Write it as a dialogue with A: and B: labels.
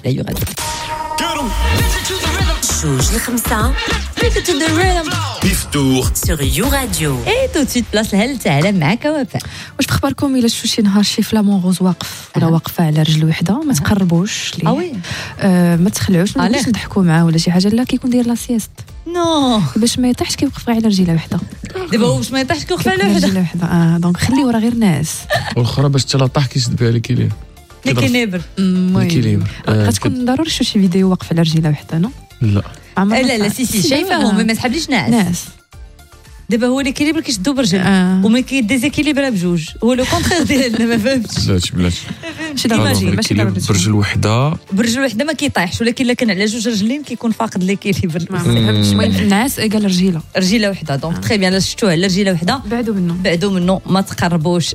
A: على يو راديو. جوج لخمسة Listen to the rhythm
B: Pif Tour
A: sur You Radio. Et tout de suite place لهل تعالى معك وفاء.
C: واش تخبركم الا شفتوا شي نهار شي فلامون غوز واقف ولا واقفه على رجل وحده ما تقربوش ليه ما تخلعوش ما تبقاوش تضحكوا معاه ولا شي حاجه لا كيكون داير لا سيست
A: نو
C: باش ما يطيحش كيوقف على رجيله وحده
A: دابا واش ما يطيحش كيوقف على
C: وحده دونك خليه ورا غير ناس
D: والاخرى باش حتى لا طاح كيشد بها ليكيليبر
C: المهم غتكون ضروري شو شي فيديو واقف على رجيله وحده نو
A: لا سي شايفاهم ما تحبليش ناس دابا هو ليكيليبر كيشدو برجل وما كيديزيكيليبر بجوج هو لو كونترير ديالنا ما فهمتش
D: بلاتي
C: ماشي
D: برجل وحده
A: ما كيطيحش ولكن الا كان على جوج رجلين كيكون فاقد ليكيليبر
C: المهم الناس قال رجيله
A: وحده دونك تري بيان شفتوها على رجيله وحده
C: بعدوا منه
A: ما تقربوش